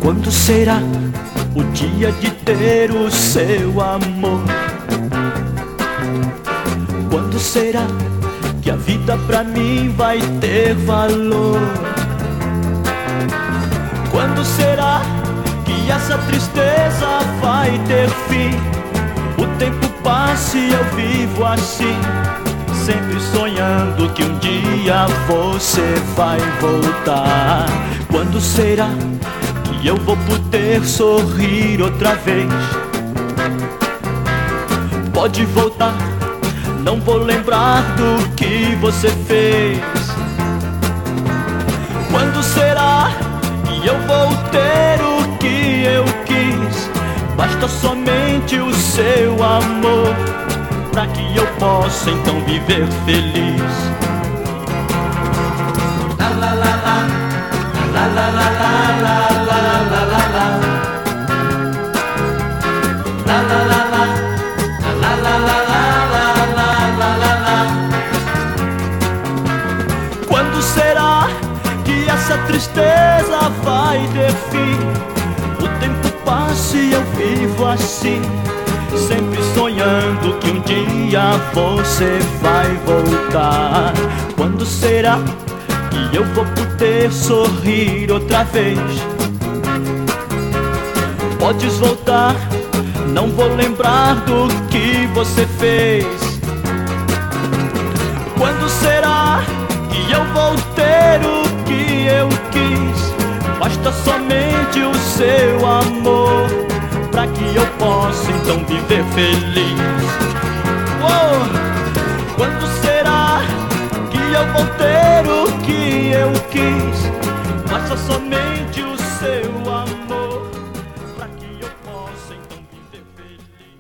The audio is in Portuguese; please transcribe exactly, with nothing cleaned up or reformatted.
Quando será o dia de ter o seu amor? Quando será que a vida pra mim vai ter valor? Quando será que essa tristeza vai ter fim? O tempo passa e eu vivo assim, sempre sonhando que um dia você vai voltar. Quando será que eu vou poder sorrir outra vez? Pode voltar, não vou lembrar do que você fez. Quando será que eu vou ter o que eu quis? Basta somente o seu amor pra que eu possa então viver feliz. La la la la, la la la la la la la la la, la la la la, la la la la la la la. Quando será que essa tristeza vai ter fim? O tempo passa e eu vivo assim, sempre sonhando que um dia você vai voltar. Quando será que eu vou poder sorrir outra vez? Podes voltar, não vou lembrar do que você fez. Quando será que eu vou ter o que eu quis? Basta somente o seu amor pra que eu possa então viver feliz. Oh! Quando será que eu vou ter o que eu quis? Basta somente